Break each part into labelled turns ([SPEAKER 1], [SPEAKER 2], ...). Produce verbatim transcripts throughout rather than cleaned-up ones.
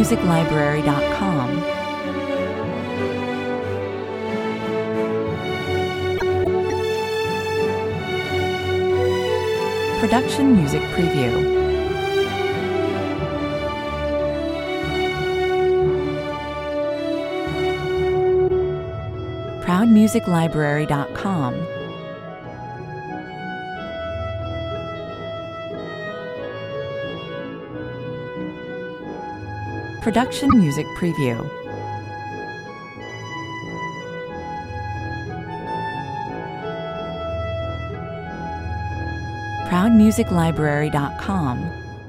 [SPEAKER 1] music library dot com. Production Music Preview. proud music library dot com. Production Music Preview. proud music library dot com.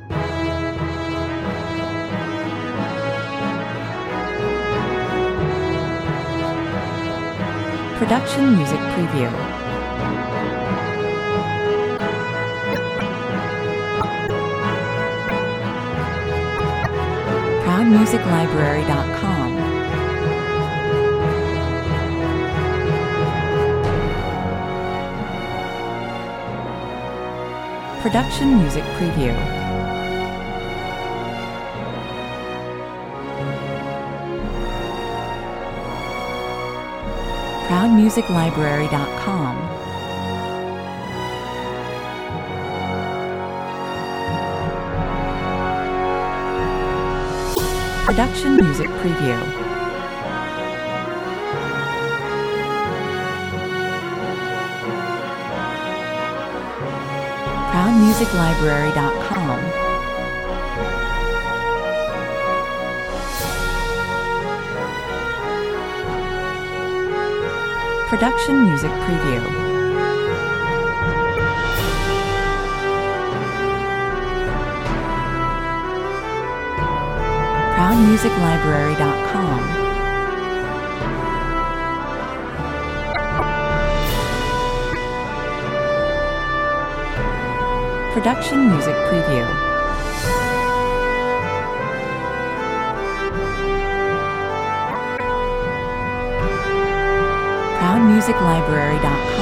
[SPEAKER 1] Production Music Preview. proud music library dot com. Production Music Preview. proud music library dot com. Production Music Preview. proud music library dot com. Production Music Preview. proud music library dot com. Production Music Preview. proud music library dot com.